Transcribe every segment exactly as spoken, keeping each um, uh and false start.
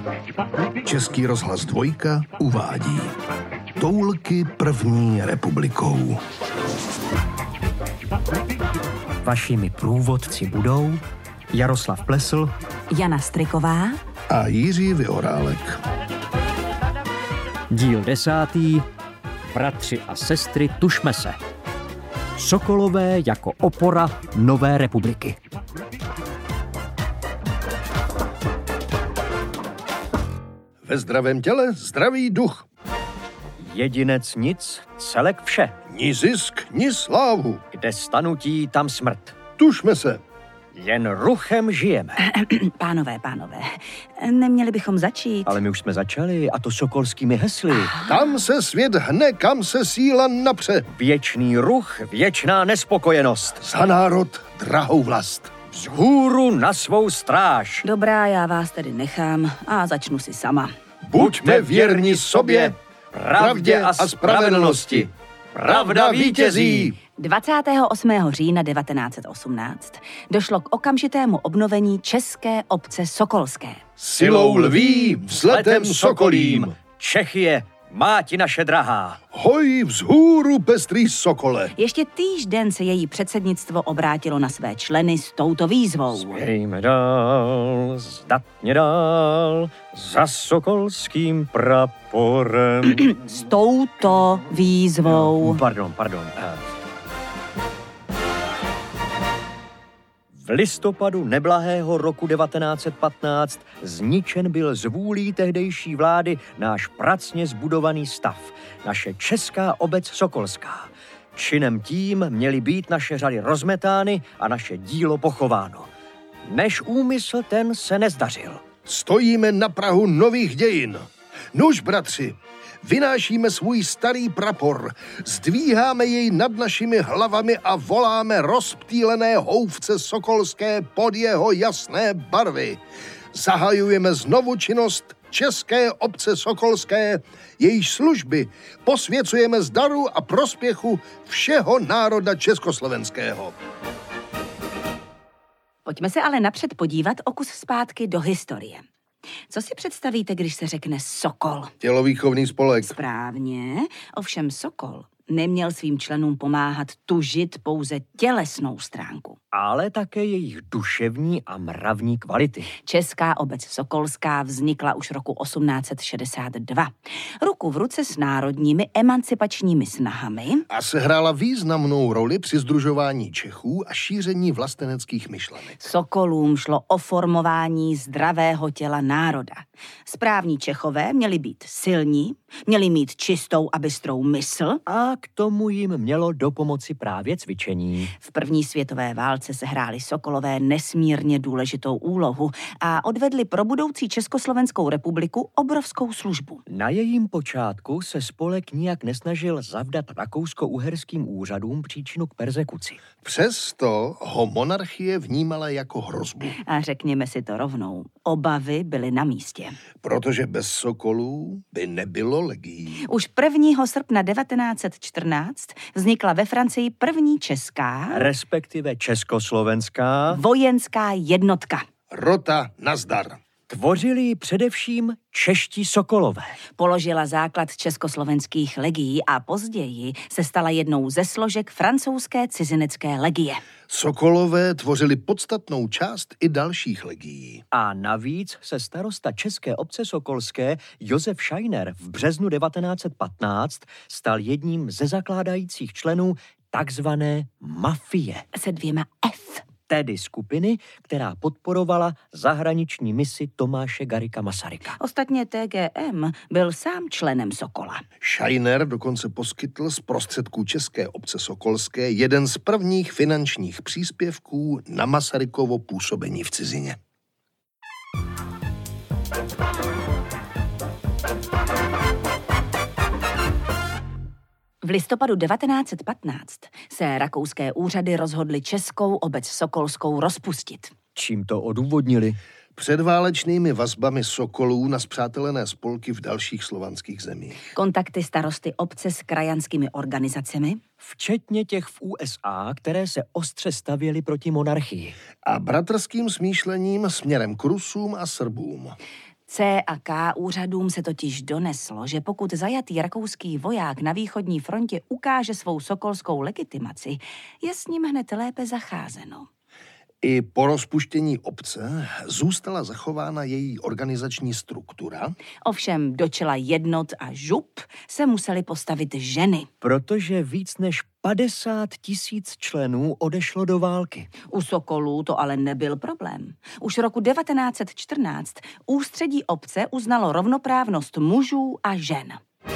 Český rozhlas Dvojka uvádí Toulky první republikou. Vašimi průvodci budou Jaroslav Plesl, Jana Striková a Jiří Vyhorálek. Díl desátý. Bratři a sestry, tušme se. Sokolové jako opora nové republiky. Ve zdravém těle zdravý duch. Jedinec nic, celek vše. Ni zisk, ni slávu. Kde stanutí, tam smrt. Tušme se. Jen ruchem žijeme. Pánové, pánové, neměli bychom začít? Ale my už jsme začali, a to sokolskými hesly. Tam se svět hne, kam se síla napře. Věčný ruch, věčná nespokojenost. Za národ drahou vlast. Vzhůru na svou stráž. Dobrá, já vás tedy nechám a začnu si sama. Buďme věrni sobě, pravdě a spravedlnosti. Pravda vítězí. dvacátého osmého října devatenáct set osmnáct došlo k okamžitému obnovení české obce sokolské. Silou lví, vzletem sokolím. Čechie, máti naše drahá. Hoj vzhůru pestrý sokole. Ještě týž den se její předsednictvo obrátilo na své členy s touto výzvou. Smějme dál, zdatně dál, za sokolským praporem. S touto výzvou. Pardon, pardon. V listopadu neblahého roku devatenáct set patnáct zničen byl z vůlí tehdejší vlády náš pracně zbudovaný stav, naše česká obec sokolská. Činem tím měly být naše řady rozmetány a naše dílo pochováno. Než úmysl ten se nezdařil. Stojíme na prahu nových dějin. Nuž, bratři, vynášíme svůj starý prapor, zdvíháme jej nad našimi hlavami a voláme rozptýlené houfce sokolské pod jeho jasné barvy. Zahajujeme znovu činnost české obce sokolské, jejíž služby posvěcujeme zdaru a prospěchu všeho národa československého. Pojďme se ale napřed podívat o kus zpátky do historie. Co si představíte, když se řekne Sokol? Tělovýchovný spolek. Správně, ovšem Sokol neměl svým členům pomáhat tužit pouze tělesnou stránku. Ale také jejich duševní a mravní kvality. Česká obec sokolská vznikla už roku osmnáct set šedesát dva. Ruku v ruce s národními emancipačními snahami. A sehrála významnou roli při sdružování Čechů a šíření vlasteneckých myšlenek. Sokolům šlo o formování zdravého těla národa. Správní Čechové měli být silní, měli mít čistou a bystrou mysl. A k tomu jim mělo dopomoci právě cvičení. V první světové válce se hráli Sokolové nesmírně důležitou úlohu a odvedli pro budoucí Československou republiku obrovskou službu. Na jejím počátku se spolek nijak nesnažil zavdat rakousko-uherským úřadům příčinu k perzekuci. Přesto ho monarchie vnímala jako hrozbu. A řekněme si to rovnou, obavy byly na místě. Protože bez sokolů by nebylo legií. Už prvního srpna devatenáct set čtrnáct vznikla ve Francii první česká, respektive československá, vojenská jednotka. Rota nazdar. Tvořili ji především čeští sokolové. Položila základ československých legií a později se stala jednou ze složek francouzské cizinecké legie. Sokolové tvořili podstatnou část i dalších legií. A navíc se starosta české obce sokolské Josef Scheiner v březnu devatenáct set patnáct stal jedním ze zakládajících členů takzvané mafie. Se dvěma F. Tedy skupiny, která podporovala zahraniční misi Tomáše Garrigua Masaryka. Ostatně T G M byl sám členem Sokola. Scheiner dokonce poskytl z prostředků české obce sokolské jeden z prvních finančních příspěvků na Masarykovo působení v cizině. V listopadu devatenáct set patnáct se rakouské úřady rozhodly českou obec sokolskou rozpustit. Čím to odůvodnili? Předválečnými vazbami sokolů na spřátelené spolky v dalších slovanských zemích. Kontakty starosty obce s krajanskými organizacemi. Včetně těch v U S A, které se ostře stavěly proti monarchii. A bratrským smýšlením směrem k Rusům a Srbům. C a K úřadům se totiž doneslo, že pokud zajatý rakouský voják na východní frontě ukáže svou sokolskou legitimaci, je s ním hned lépe zacházeno. I po rozpuštění obce zůstala zachována její organizační struktura. Ovšem do čela jednot a žup se musely postavit ženy. Protože víc než padesát tisíc členů odešlo do války. U Sokolů to ale nebyl problém. Už roku devatenáct set čtrnáct ústředí obce uznalo rovnoprávnost mužů a žen.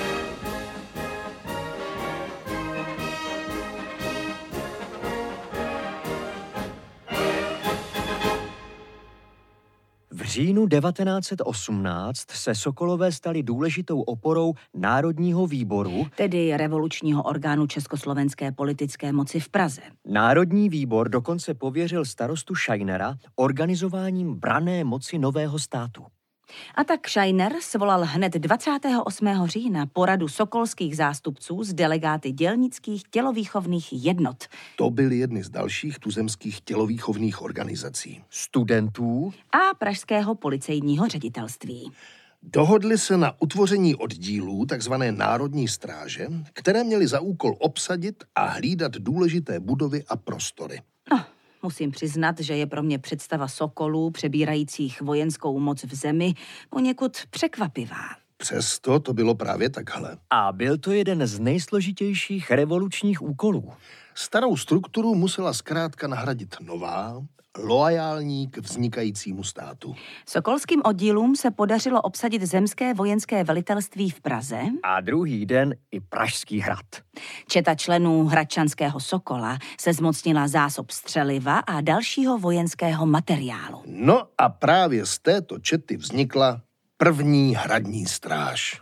V říjnu devatenáct set osmnáct se Sokolové stali důležitou oporou Národního výboru, Tedy revolučního orgánu československé politické moci v Praze. Národní výbor dokonce pověřil starostu Scheinera organizováním branné moci nového státu. A tak Scheiner svolal hned dvacátého osmého října poradu sokolských zástupců s delegáty dělnických tělovýchovných jednot. To byly jedny z dalších tuzemských tělovýchovných organizací. Studentů A pražského policejního ředitelství. Dohodli se na utvoření oddílů, takzvané Národní stráže, které měly za úkol obsadit a hlídat důležité budovy a prostory. No, musím přiznat, že je pro mě představa Sokolů přebírajících vojenskou moc v zemi poněkud překvapivá. Přesto to bylo právě takhle. a byl to jeden z nejsložitějších revolučních úkolů. Starou strukturu musela zkrátka nahradit nová, loajální k vznikajícímu státu. Sokolským oddílům se podařilo obsadit zemské vojenské velitelství v Praze A druhý den i Pražský hrad. Četa členů hradčanského Sokola se zmocnila zásob střeliva a dalšího vojenského materiálu. No a právě z této čety vznikla první hradní stráž.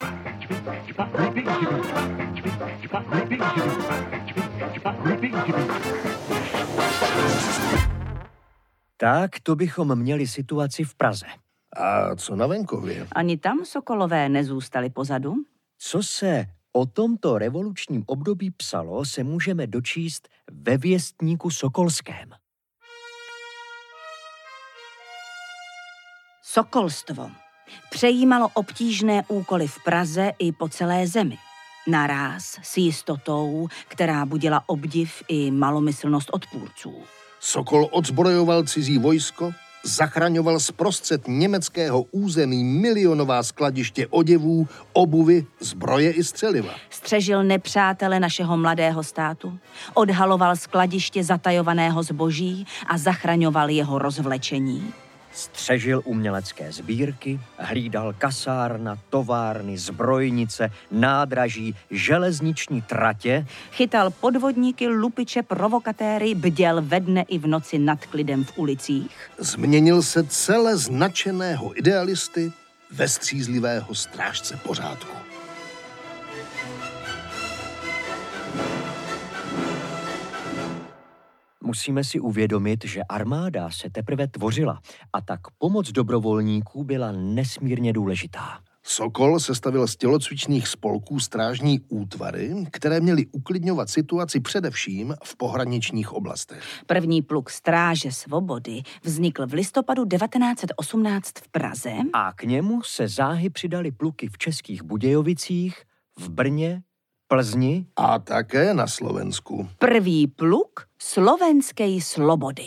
Tak to bychom měli situaci v Praze. A co na venkově? Ani tam Sokolové nezůstali pozadu? Co se o tomto revolučním období psalo, se můžeme dočíst ve Věstníku sokolském. Sokolstvo přejímalo obtížné úkoly v Praze i po celé zemi. Naráz s jistotou, která budila obdiv i malomyslnost odpůrců. Sokol odzbrojoval cizí vojsko, zachraňoval zprostřed německého území milionová skladiště oděvů, obuvy, zbroje i střeliva. Střežil nepřátele našeho mladého státu, odhaloval skladiště zatajovaného zboží a zachraňoval jeho rozvlečení. Střežil umělecké sbírky, hlídal kasárna, továrny, zbrojnice, nádraží, železniční tratě. Chytal podvodníky, lupiče, provokatéry, bděl ve dne i v noci nad klidem v ulicích. Změnil se celé značeného idealisty ve střízlivého strážce pořádku. Musíme si uvědomit, že armáda se teprve tvořila a tak pomoc dobrovolníků byla nesmírně důležitá. Sokol sestavil z tělocvičných spolků strážní útvary, které měly uklidňovat situaci především v pohraničních oblastech. První pluk Stráže svobody vznikl v listopadu devatenáct set osmnáct v Praze A k němu se záhy přidali pluky v Českých Budějovicích, v Brně, Plzni A také na Slovensku. první pluk Slovenskej slobody.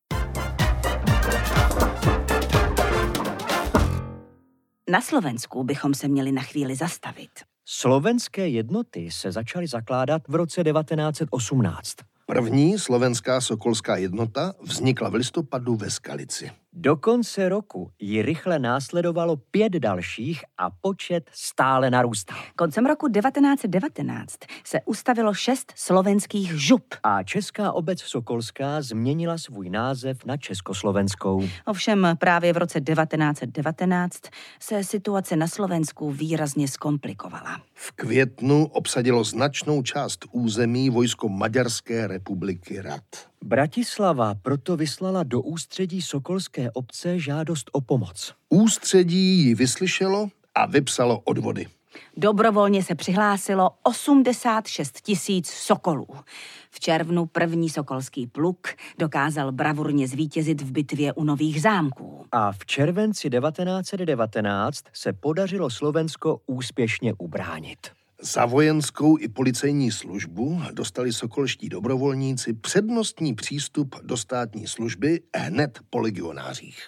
Na Slovensku bychom se měli na chvíli zastavit. Slovenské jednoty se začaly zakládat v roce devatenáct set osmnáct. První slovenská sokolská jednota vznikla v listopadu ve Skalici. Do konce roku ji rychle následovalo pět dalších a počet stále narůstal. Koncem roku devatenáct set devatenáct se ustavilo šest slovenských žup. A Česká obec sokolská změnila svůj název na Československou. Ovšem právě v roce devatenáct set devatenáct se situace na Slovensku výrazně zkomplikovala. V květnu obsadilo značnou část území vojsko Maďarské republiky Rad. Bratislava proto vyslala do ústředí sokolské obce žádost o pomoc. Ústředí ji vyslyšelo a vypsalo odvody. Dobrovolně se přihlásilo osmdesát šest tisíc sokolů. V červnu první sokolský pluk dokázal bravurně zvítězit v bitvě u Nových zámků. A v červenci devatenáct set devatenáct se podařilo Slovensko úspěšně ubránit. Za vojenskou i policejní službu dostali sokolští dobrovolníci přednostní přístup do státní služby hned po legionářích.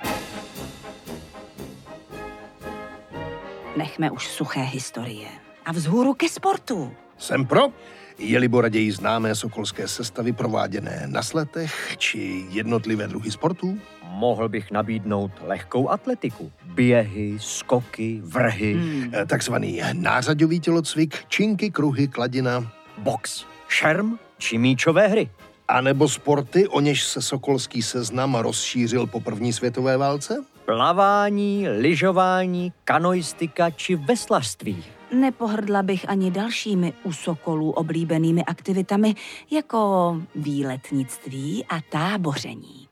Nechme už suché historie a vzhůru ke sportu. Jsem pro, je-libo raději známé sokolské sestavy prováděné na sletech či jednotlivé druhy sportů? Mohl bych nabídnout lehkou atletiku. Běhy, skoky, vrhy. Hmm. Takzvaný nářadový tělocvik, činky, kruhy, kladina. Box, šerm či míčové hry. A nebo sporty, o něž se sokolský seznam rozšířil po první světové válce? Plavání, lyžování, kanoistika či veslařství. Nepohrdla bych ani dalšími u sokolů oblíbenými aktivitami, jako výletnictví a táboření.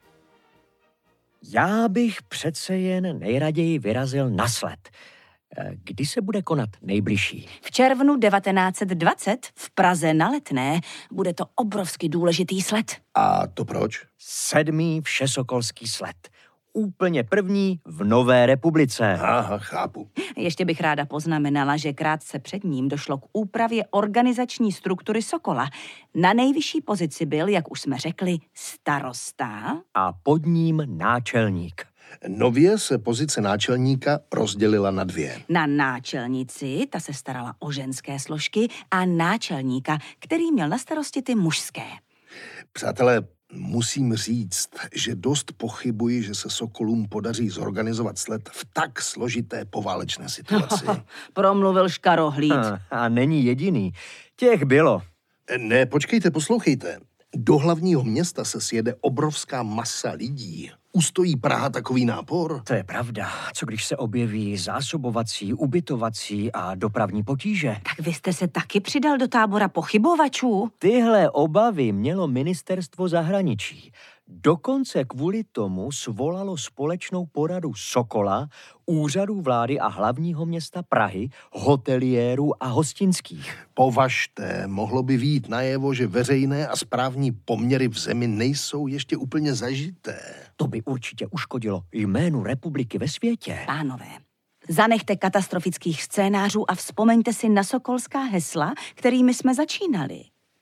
Já bych přece jen nejraději vyrazil na sled. Kdy se bude konat nejbližší? V červnu devatenáct set dvacet v Praze na Letné bude to obrovsky důležitý sled. A to proč? Sedmý všesokolský sled. Úplně první v Nové republice. Aha, chápu. Ještě bych ráda poznamenala, že krátce před ním došlo k úpravě organizační struktury Sokola. Na nejvyšší pozici byl, jak už jsme řekli, starosta. A pod ním náčelník. Nově se pozice náčelníka rozdělila na dvě. Na náčelnici, ta se starala o ženské složky, a náčelníka, který měl na starosti ty mužské. Přátelé, musím říct, že dost pochybuji, že se Sokolům podaří zorganizovat sled v tak složité poválečné situaci. Promluvil škarohlíd. A, a není jediný. Těch bylo. Ne, počkejte, poslouchejte. Do hlavního města se sjede obrovská masa lidí. Ustojí Praha takový nápor? To je pravda. Co když se objeví zásobovací, ubytovací a dopravní potíže? Tak vy jste se taky přidal do tábora pochybovačů? Tyhle obavy mělo ministerstvo zahraničí. Dokonce kvůli tomu svolalo společnou poradu Sokola, úřadů vlády a hlavního města Prahy, hoteliérů a hostinských. Považte, mohlo by vyjít najevo, že veřejné a správní poměry v zemi nejsou ještě úplně zažité. To by určitě uškodilo jménu republiky ve světě. Pánové, zanechte katastrofických scénářů a vzpomeňte si na sokolská hesla, kterými jsme začínali.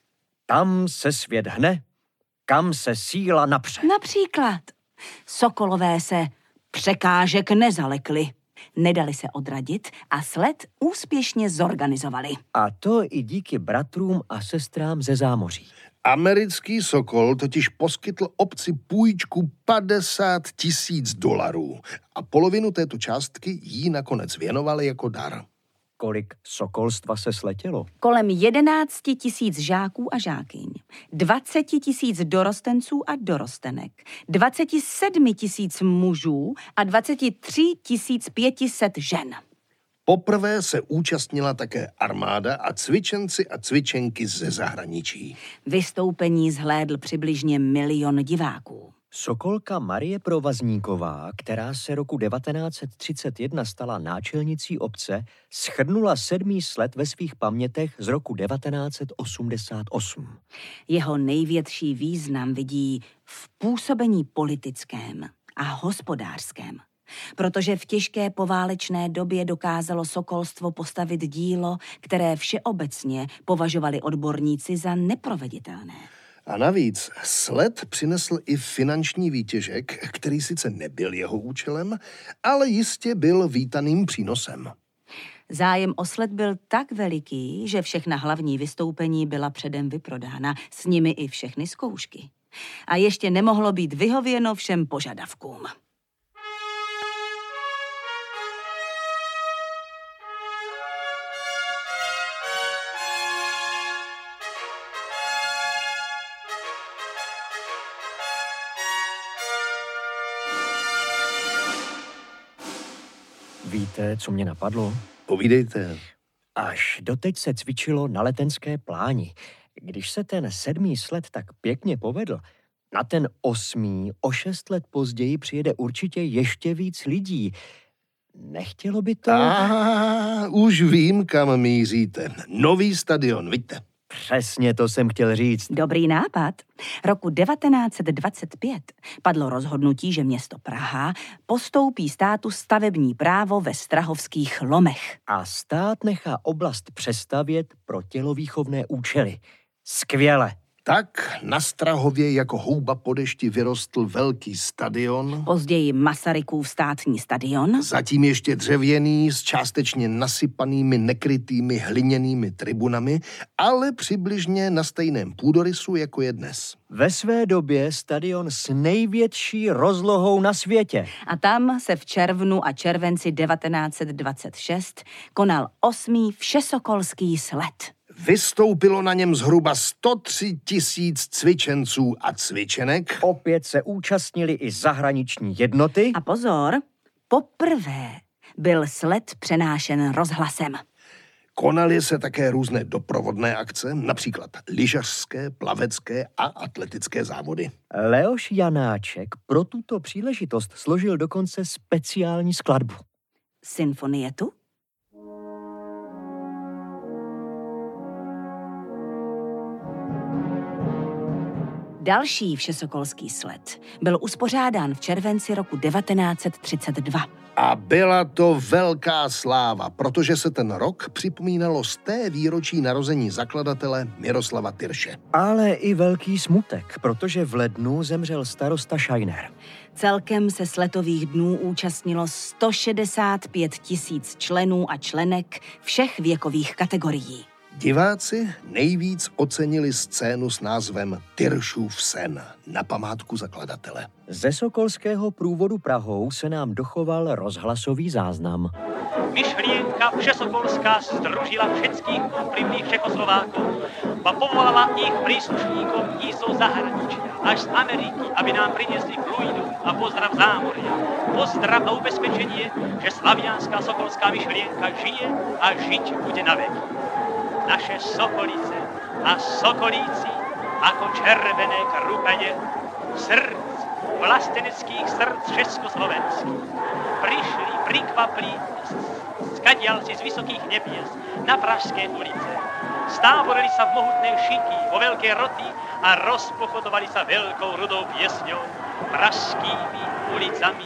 Tam se svět hne, kam se síla napře. Například sokolové se překážek nezalekli, nedali se odradit a sled úspěšně zorganizovali. A to i díky bratrům a sestrám ze zámoří. Americký Sokol totiž poskytl obci půjčku padesát tisíc dolarů a polovinu této částky jí nakonec věnovali jako dar. Kolik sokolstva se sletělo? Kolem jedenácti tisíc žáků a žákyň, dvaceti tisíc dorostenců a dorostenek, dvaceti sedmi tisíc mužů a dvaceti tří tisíc pěti set žen. Poprvé se účastnila také armáda a cvičenci a cvičenky ze zahraničí. Vystoupení zhlédl přibližně milion diváků. Sokolka Marie Provazníková, která se roku devatenáct set třicet jedna stala náčelnicí obce, shrnula sedmý sled ve svých pamětech z roku devatenáct set osmdesát osm. Jeho největší význam vidí v působení politickém a hospodářském, protože v těžké poválečné době dokázalo sokolstvo postavit dílo, které všeobecně považovali odborníci za neproveditelné. A navíc sled přinesl i finanční výtěžek, který sice nebyl jeho účelem, ale jistě byl vítaným přínosem. Zájem o sled byl tak veliký, že všechna hlavní vystoupení byla předem vyprodána, s nimi i všechny zkoušky. A ještě nemohlo být vyhověno všem požadavkům. Víte, co mě napadlo? Povídejte. Až doteď se cvičilo na letenské pláni. Když se ten sedmý sled tak pěkně povedl, na ten osmý o šest let později přijede určitě ještě víc lidí. Nechtělo by to... A už vím, kam míříte. Nový stadion, vidíte. Přesně to jsem chtěl říct. Dobrý nápad. Roku devatenáct set dvacet pět padlo rozhodnutí, že město Praha postoupí státu stavební právo ve Strahovských lomech. A stát nechá oblast přestavět pro tělovýchovné účely. Skvěle. Tak na Strahově jako houba po dešti vyrostl velký stadion. Později Masarykův státní stadion. Zatím ještě dřevěný s částečně nasypanými nekrytými hliněnými tribunami, ale přibližně na stejném půdorysu, jako je dnes. Ve své době stadion s největší rozlohou na světě. A tam se v červnu a červenci devatenáct set dvacet šest konal osmý všesokolský sled. Vystoupilo na něm zhruba sto tři tisíc cvičenců a cvičenek. Opět se účastnili i zahraniční jednoty. A pozor, poprvé byl sled přenášen rozhlasem. Konaly se také různé doprovodné akce, například lyžařské, plavecké a atletické závody. Leoš Janáček pro tuto příležitost složil dokonce speciální skladbu. Symfonietu? Další všesokolský sled byl uspořádán v červenci roku devatenáct set třicet dva. A byla to velká sláva, protože se ten rok připomínalo z té výročí narození zakladatele Miroslava Tyrše. Ale i velký smutek, protože v lednu zemřel starosta Šajner. Celkem se sletových dnů účastnilo sto šedesát pět tisíc členů a členek všech věkových kategorií. Diváci nejvíc ocenili scénu s názvem Tyršův sen na památku zakladatele. Ze sokolského průvodu Prahou se nám dochoval rozhlasový záznam. Myšlienka všesokolská združila všetkých úprimných Čechoslovákov a povolala ich príslušníkov i zo zahraničia, až z Ameriky, aby nám priniesli klujdu a pozdrav zámoria. Pozdrav a ubezpečenie, že slavianská sokolská myšlienka žije a žiť bude na veky. Naše sokolice a sokolíci ako červené krupenie srdc, vlasteneckých srdc československých prišli, prikvapli skadialci z vysokých nebies na pražské ulice. Stávorili sa v mohutné šiky vo veľké roty a rozpochodovali sa veľkou rudou piesňou pražskými ulicami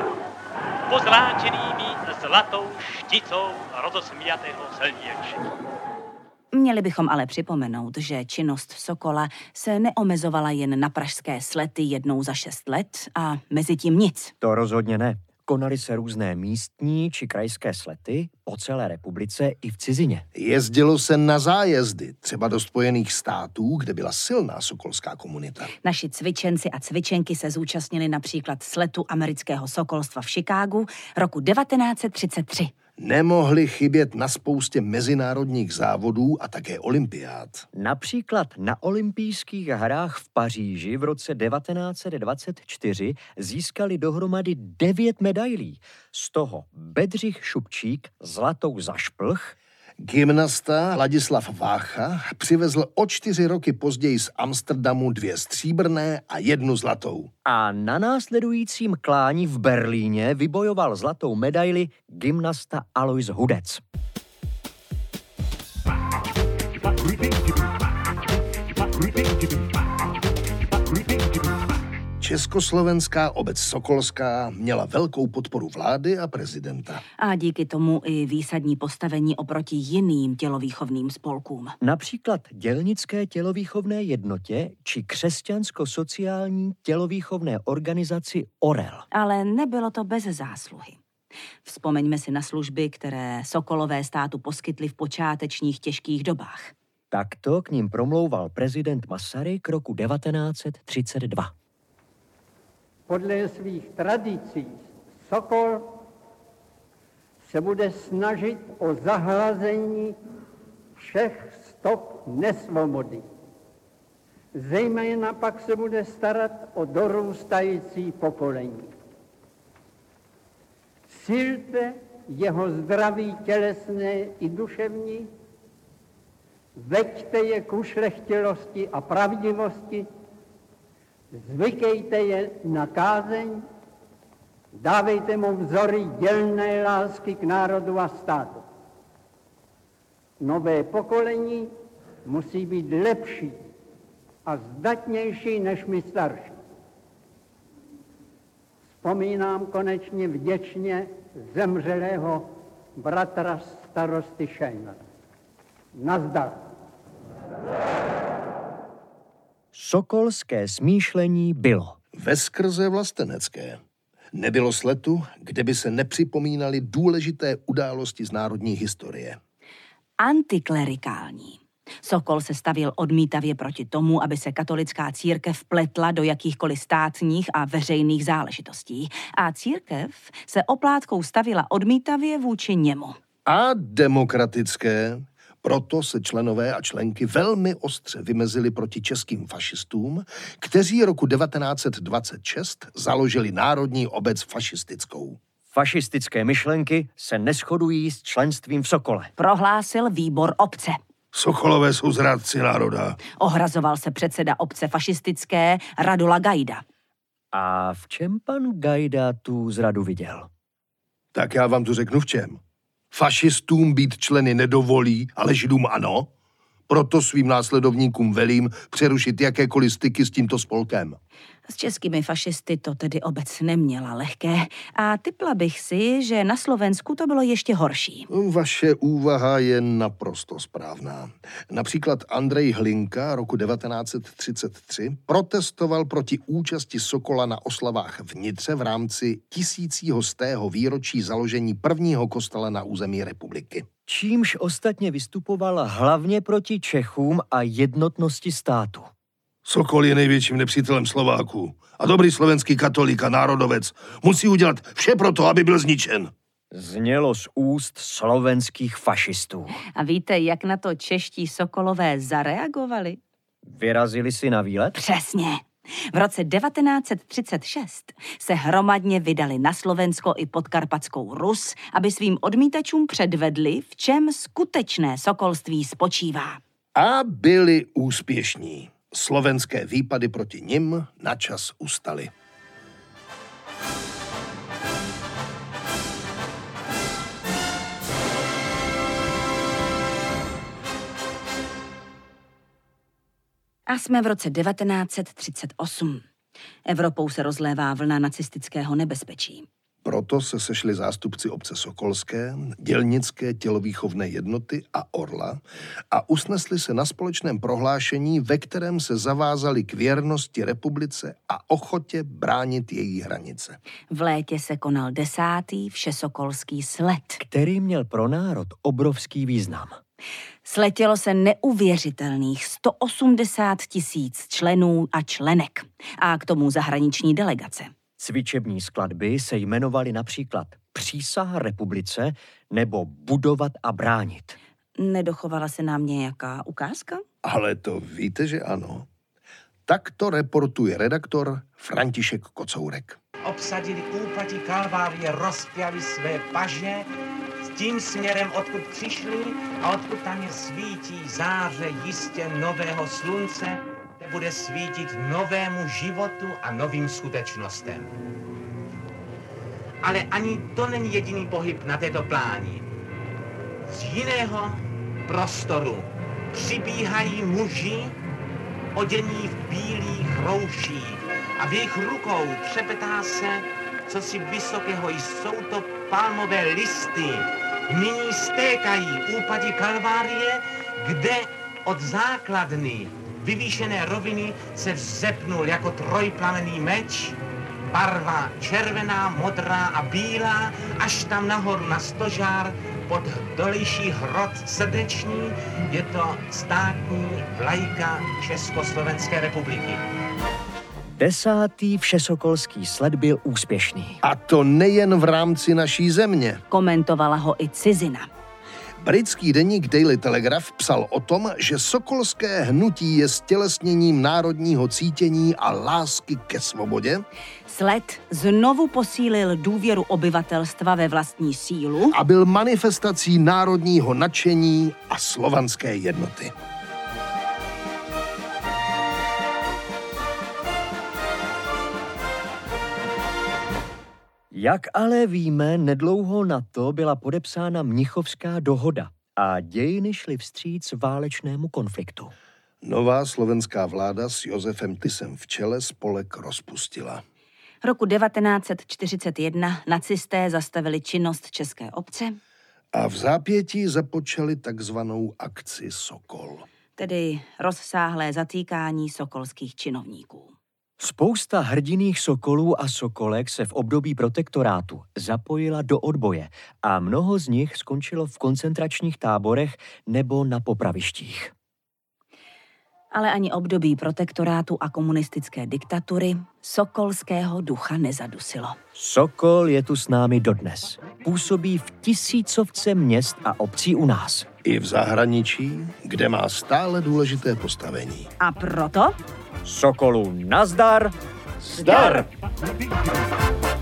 pozláčenými zlatou šticou rozosmiatého slniečka. Měli bychom ale připomenout, že činnost Sokola se neomezovala jen na pražské slety jednou za šest let a mezi tím nic. To rozhodně ne. Konaly se různé místní či krajské slety po celé republice i v cizině. Jezdilo se na zájezdy, třeba do Spojených států, kde byla silná sokolská komunita. Naši cvičenci a cvičenky se zúčastnili například sletu amerického sokolstva v Chicagu roku devatenáct set třicet tři. Nemohli chybět na spoustě mezinárodních závodů a také olympiád. Například na olympijských hrách v Paříži v roce devatenáct set dvacet čtyři získali dohromady devět medailí. Z toho Bedřich Šupčík zlatou za šplh, Gymnasta Ladislav Vácha přivezl o čtyři roky později z Amsterdamu dvě stříbrné a jednu zlatou. A na následujícím klání v Berlíně vybojoval zlatou medaili gymnasta Alois Hudec. Československá obec Sokolská měla velkou podporu vlády a prezidenta. A díky tomu i výsadní postavení oproti jiným tělovýchovným spolkům. Například dělnické tělovýchovné jednotě či křesťansko-sociální tělovýchovné organizaci Orel. Ale nebylo to bez zásluhy. Vzpomeňme si na služby, které Sokolové státu poskytly v počátečních těžkých dobách. Takto k ním promlouval prezident Masaryk roku devatenáct set třicet dva. Podle svých tradicí Sokol se bude snažit o zahlazení všech stop nesvobody. Zejména pak se bude starat o dorůstající pokolení. Silte jeho zdraví tělesné i duševní, veďte je k ušlechtilosti a pravdivosti, zvykejte je na kázeň Dávejte mu vzory dělné lásky k národu a státu. Nové pokolení musí být lepší a zdatnější než my starší. Vzpomínám konečně vděčně zemřelého bratra starosty Šejnera. Nazdar. Sokolské smýšlení bylo veskrze vlastenecké. Nebylo sletu, kde by se nepřipomínaly důležité události z národní historie. Antiklerikální. Sokol se stavil odmítavě proti tomu, aby se katolická církev pletla do jakýchkoliv státních a veřejných záležitostí. A církev se oplátkou stavila odmítavě vůči němu. A demokratické. Proto se členové a členky velmi ostře vymezili proti českým fašistům, kteří roku devatenáct set dvacet šest založili Národní obec fašistickou. fašistické myšlenky se neshodují s členstvím v Sokole. Prohlásil výbor obce. Sokolové jsou zrádci národa. Ohrazoval se předseda obce fašistické Radula Gajda. A v čem pan Gajda tu zradu viděl? Tak já vám to řeknu v čem. Fašistům být členy nedovolí, ale židům ano. Proto svým následovníkům velím přerušit jakékoliv styky s tímto spolkem. S českými fašisty to tedy obec neměla lehké a tipla bych si, že na Slovensku to bylo ještě horší. Vaše úvaha je naprosto správná. Například Andrej Hlinka roku devatenáct set třicet tři protestoval proti účasti Sokola na oslavách v Nitře v rámci tisícího stého výročí založení prvního kostela na území republiky. Čímž ostatně vystupoval hlavně proti Čechům a jednotnosti státu. Sokol je největším nepřítelem Slováků a dobrý slovenský katolík a národovec musí udělat vše pro to, aby byl zničen. Znělo z úst slovenských fašistů. A víte, jak na to čeští sokolové zareagovali? Vyrazili si na výlet? Přesně. V roce devatenáct set třicet šest se hromadně vydali na Slovensko i Podkarpatskou Rus, aby svým odmítačům předvedli, v čem skutečné sokolství spočívá. A byli úspěšní. Slovenské výpady proti nim načas ustaly. A jsme v roce devatenáct set třicet osm. Evropou se rozlévá vlna nacistického nebezpečí. Proto se sešli zástupci obce Sokolské, dělnické tělovýchovné jednoty a Orla a usnesli se na společném prohlášení, ve kterém se zavázali k věrnosti republice a ochotě bránit její hranice. V létě se konal desátý všesokolský sled, který měl pro národ obrovský význam. Sletělo se neuvěřitelných sto osmdesát tisíc členů a členek a k tomu zahraniční delegace. Cvičební skladby se jmenovaly například Přísaha republice nebo Budovat a bránit. Nedochovala se nám nějaká ukázka? Ale to víte, že ano. Tak to reportuje redaktor František Kocourek. Obsadili úpatí Kalvárie, rozpěli své paže s tím směrem, odkud přišli a odkud tam je svítí záře jistě nového slunce, kde bude svítit novému životu a novým skutečnostem. Ale ani to není jediný pohyb na této pláni. Z jiného prostoru přibíhají muži odění v bílých rouších a v jejich rukou třepetá se cosi vysokého, jsou to palmové listy. Nyní stékají úpadí Kalvárie, kde od základny vyvýšené roviny se vzepnul jako trojplamenný meč, barva červená, modrá a bílá, až tam nahoru na stožár pod dolejší hrot srdeční, je to státní vlajka Československé republiky. Desátý všesokolský sled byl úspěšný. A to nejen v rámci naší země. Komentovala ho i cizina. Britský deník Daily Telegraph psal o tom, že sokolské hnutí je stělesněním národního cítění a lásky ke svobodě. Sled znovu posílil důvěru obyvatelstva ve vlastní sílu A byl manifestací národního nadšení a slovanské jednoty. Jak ale víme, nedlouho na to byla podepsána Mnichovská dohoda a dějiny šly vstříc válečnému konfliktu. Nová slovenská vláda s Josefem Tisem v čele spolek rozpustila. Roku devatenáct set čtyřicet jedna nacisté zastavili činnost České obce. A v zápětí započali takzvanou akci Sokol. Tedy rozsáhlé zatýkání sokolských činovníků. Spousta hrdinných sokolů a sokolek se v období protektorátu zapojila do odboje a mnoho z nich skončilo v koncentračních táborech nebo na popravištích. Ale ani období protektorátu a komunistické diktatury sokolského ducha nezadusilo. Sokol je tu s námi dodnes. Působí v tisícovce měst a obcí u nás. I v zahraničí, kde má stále důležité postavení. A proto? Sokolu nazdar, zdar! Zdar!